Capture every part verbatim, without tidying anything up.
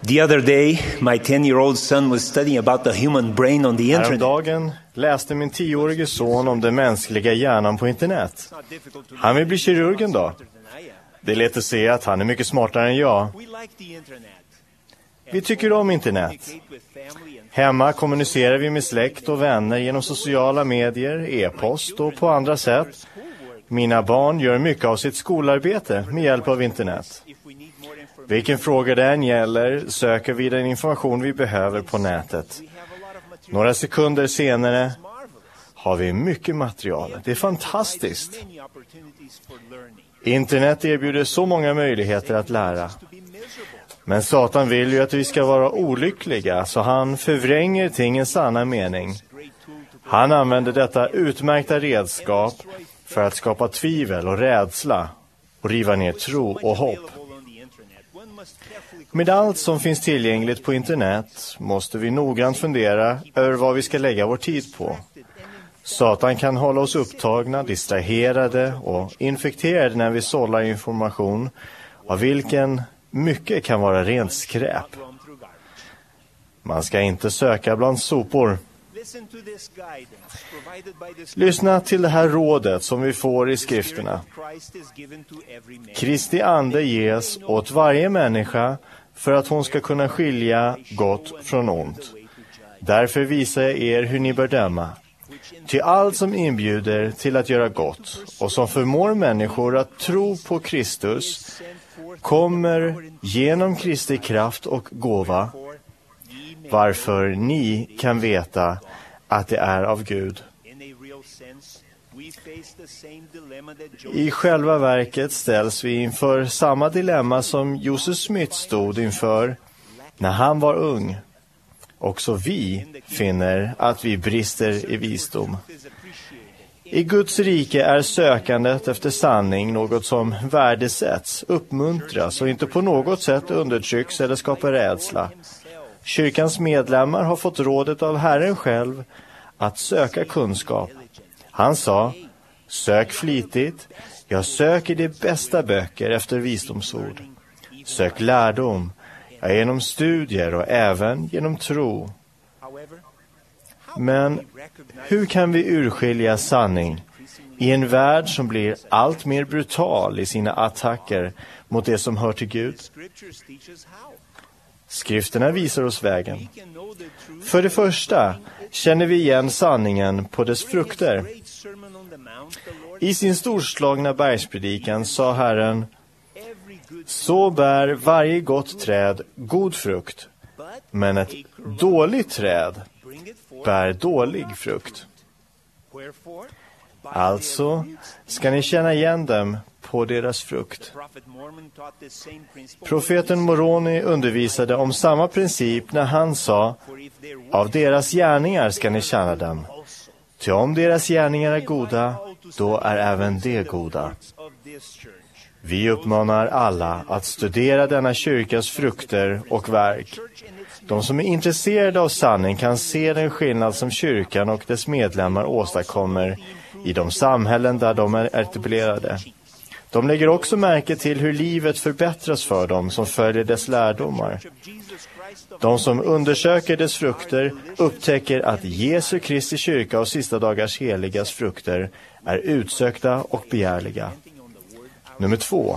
The other day, my ten-year-old son was studying about the human brain on the internet. Häromdagen läste min tioårige son om den mänskliga hjärnan på internet. Han vill bli kirurg en dag. Det är lätt att se att han är mycket smartare än jag. Vi tycker om internet. Hemma kommunicerar vi med släkt och vänner genom sociala medier, e-post och på andra sätt. Mina barn gör mycket av sitt skolarbete med hjälp av internet. Vilken fråga det än gäller söker vi den information vi behöver på nätet. Några sekunder senare har vi mycket material. Det är fantastiskt. Internet erbjuder så många möjligheter att lära. Men Satan vill ju att vi ska vara olyckliga, så han förvränger tingens sanna mening. Han använder detta utmärkta redskap för att skapa tvivel och rädsla och riva ner tro och hopp. Med allt som finns tillgängligt på internet måste vi noggrant fundera över vad vi ska lägga vår tid på. Satan kan hålla oss upptagna, distraherade och infekterade när vi sållar information, av vilken mycket kan vara rent skräp. Man ska inte söka bland sopor. Lyssna till det här rådet som vi får i skrifterna. Kristi ande ges åt varje människa för att hon ska kunna skilja gott från ont. Därför visar jag er hur ni bör döma. Till allt som inbjuder till att göra gott och som förmår människor att tro på Kristus kommer genom Kristi kraft och gåva, varför ni kan veta att det är av Gud. I själva verket ställs vi inför samma dilemma som Joseph Smith stod inför när han var ung. Också vi finner att vi brister i visdom. I Guds rike är sökandet efter sanning något som värdesätts, uppmuntras och inte på något sätt undertrycks eller skapar rädsla. Kyrkans medlemmar har fått rådet av Herren själv att söka kunskap. Han sa: sök flitigt, jag söker de bästa böcker efter visdomsord. Sök lärdom, ja, genom studier och även genom tro. Men hur kan vi urskilja sanning i en värld som blir allt mer brutal i sina attacker mot det som hör till Gud? Skrifterna visar oss vägen. För det första känner vi igen sanningen på dess frukter. I sin storslagna bergspredikan sa Herren: så bär varje gott träd god frukt, men ett dåligt träd bär dålig frukt. Alltså ska ni känna igen dem på deras frukt. Profeten Moroni undervisade om samma princip när han sa: av deras gärningar ska ni känna dem. Ty om deras gärningar är goda, då är även de goda. Vi uppmanar alla att studera denna kyrkas frukter och verk. De som är intresserade av sanning kan se den skillnad som kyrkan och dess medlemmar åstadkommer i de samhällen där de är etablerade. De lägger också märke till hur livet förbättras för dem som följer dess lärdomar. De som undersöker dess frukter upptäcker att Jesu Kristi kyrka och sista dagars heligas frukter är utsökta och begärliga. Nummer två.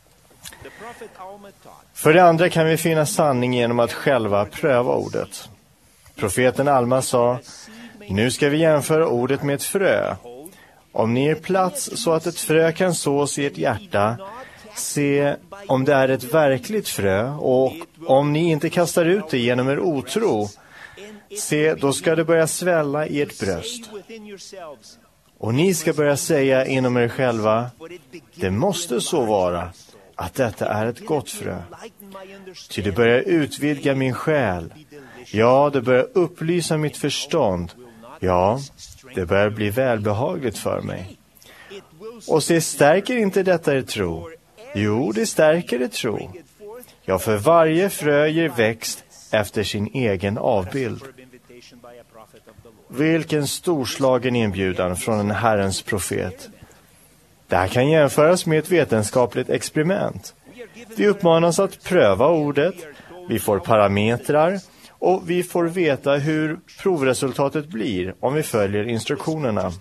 För det andra kan vi finna sanning genom att själva pröva ordet. Profeten Alma sa: nu ska vi jämföra ordet med ett frö. Om ni är plats så att ett frö kan sås i ert hjärta, se om det är ett verkligt frö, och om ni inte kastar ut det genom er otro, se, då ska det börja svälla i ert bröst. Och ni ska börja säga inom er själva: det måste så vara att detta är ett gott frö. Ty det börjar utvidga min själ. Ja, det börjar upplysa mitt förstånd. Ja, det börjar bli välbehagligt för mig. Och se, stärker inte detta er tro? Jo, det stärker er tro. Ja, för varje frö ger växt efter sin egen avbild. Vilken storslagen inbjudan från en Herrens profet. Det här kan jämföras med ett vetenskapligt experiment. Vi uppmanas att pröva ordet, vi får parametrar och vi får veta hur provresultatet blir om vi följer instruktionerna.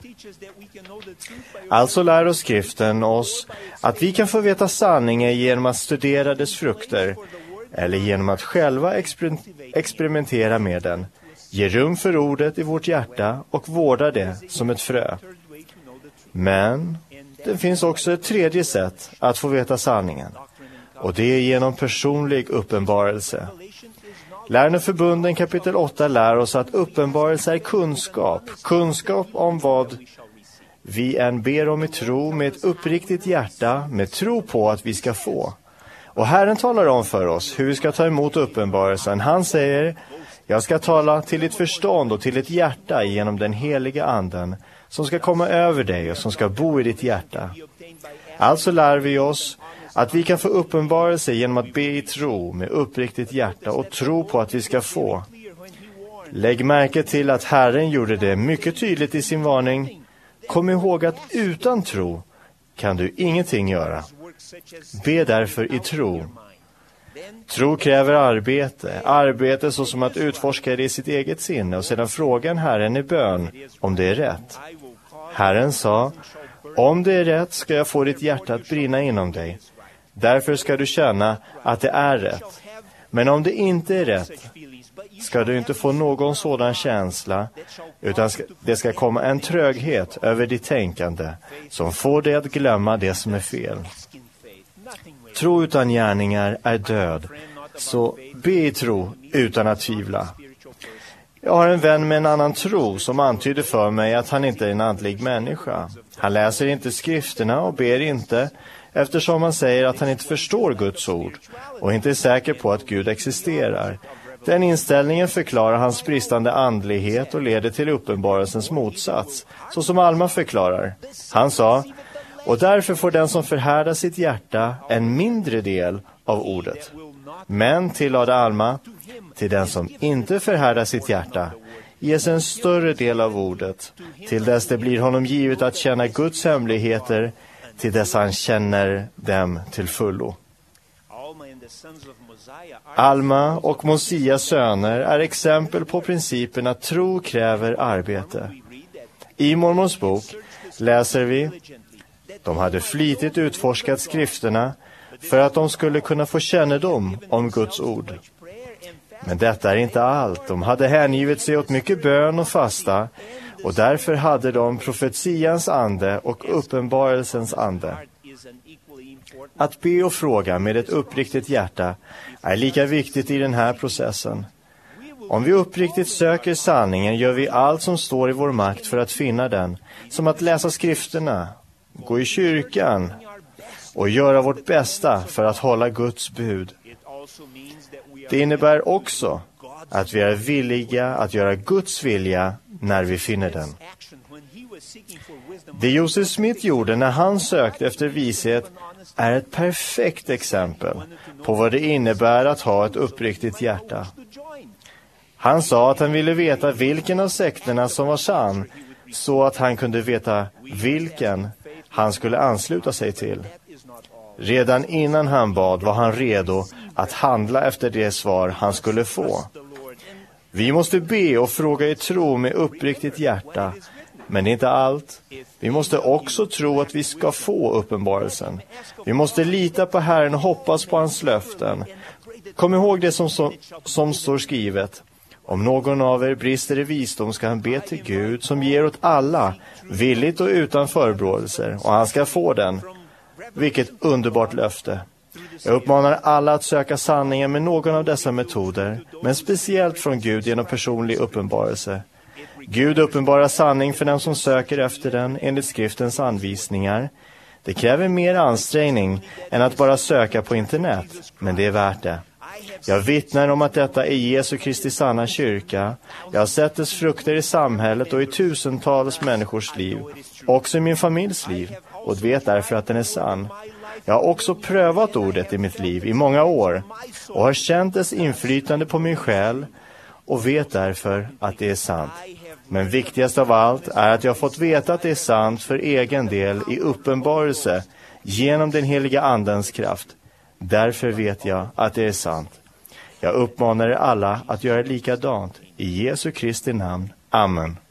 Alltså lär oss skriften oss att vi kan få veta sanningen genom att studera dess frukter eller genom att själva exper- experimentera med den, ge rum för ordet i vårt hjärta och vårda det som ett frö. Men det finns också ett tredje sätt att få veta sanningen, och det är genom personlig uppenbarelse. Lärneförbunden kapitel åtta lär oss att uppenbarelse är kunskap, kunskap om vad vi än ber om i tro med ett uppriktigt hjärta, med tro på att vi ska få. Och Herren talar om för oss hur vi ska ta emot uppenbarelsen. Han säger, jag ska tala till ditt förstånd och till ditt hjärta genom den heliga anden som ska komma över dig och som ska bo i ditt hjärta. Alltså lär vi oss att vi kan få uppenbarelse genom att be i tro med uppriktigt hjärta och tro på att vi ska få. Lägg märke till att Herren gjorde det mycket tydligt i sin varning. Kom ihåg att utan tro kan du ingenting göra. Be därför i tro. Tro kräver arbete, arbete såsom att utforska det i sitt eget sinne och sedan fråga Herren i bön om det är rätt. Herren sa, om det är rätt ska jag få ditt hjärta att brinna inom dig. Därför ska du känna att det är rätt. Men om det inte är rätt ska du inte få någon sådan känsla, utan det ska komma en tröghet över ditt tänkande som får dig att glömma det som är fel. Tro utan gärningar är död, så be i tro utan att tvivla. Jag har en vän med en annan tro som antyder för mig att han inte är en andlig människa. Han läser inte skrifterna och ber inte, eftersom han säger att han inte förstår Guds ord och inte är säker på att Gud existerar. Den inställningen förklarar hans bristande andlighet och leder till uppenbarelsens motsats, så som Alma förklarar. Han sa, och därför får den som förhärdar sitt hjärta en mindre del av ordet. Men, tillade Alma, till den som inte förhärdar sitt hjärta ges en större del av ordet, till dess det blir honom givet att känna Guds hemligheter, till dess han känner dem till fullo. Alma och Mosias söner är exempel på principen att tro kräver arbete. I Mormons bok läser vi, de hade flitigt utforskat skrifterna för att de skulle kunna få kännedom om Guds ord. Men detta är inte allt. De hade hängivit sig åt mycket bön och fasta, och därför hade de profetians ande och uppenbarelsens ande. Att be och fråga med ett uppriktigt hjärta är lika viktigt i den här processen. Om vi uppriktigt söker sanningen gör vi allt som står i vår makt för att finna den, som att läsa skrifterna, gå i kyrkan och göra vårt bästa för att hålla Guds bud. Det innebär också att vi är villiga att göra Guds vilja när vi finner den. Det Joseph Smith gjorde när han sökte efter vishet är ett perfekt exempel på vad det innebär att ha ett uppriktigt hjärta. Han sa att han ville veta vilken av sekterna som var sann, så att han kunde veta vilken han skulle ansluta sig till. Redan innan han bad var han redo att handla efter det svar han skulle få. Vi måste be och fråga i tro med uppriktigt hjärta, men det är inte allt. Vi måste också tro att vi ska få uppenbarelsen. Vi måste lita på Herren och hoppas på hans löften. Kom ihåg det som, som, som står skrivet. Om någon av er brister i visdom ska han be till Gud som ger åt alla, villigt och utan förebråelser, och han ska få den. Vilket underbart löfte. Jag uppmanar alla att söka sanningen med någon av dessa metoder, men speciellt från Gud genom personlig uppenbarelse. Gud uppenbarar sanning för den som söker efter den enligt skriftens anvisningar. Det kräver mer ansträngning än att bara söka på internet, men det är värt det. Jag vittnar om att detta är Jesu Kristi sanna kyrka. Jag har sett dess frukter i samhället och i tusentals människors liv, också i min familjs liv, och vet därför att den är sann. Jag har också prövat ordet i mitt liv i många år och har känt dess inflytande på min själ och vet därför att det är sant. Men viktigast av allt är att jag har fått veta att det är sant för egen del i uppenbarelse genom den heliga andens kraft. Därför vet jag att det är sant. Jag uppmanar er alla att göra likadant. I Jesu Kristi namn. Amen.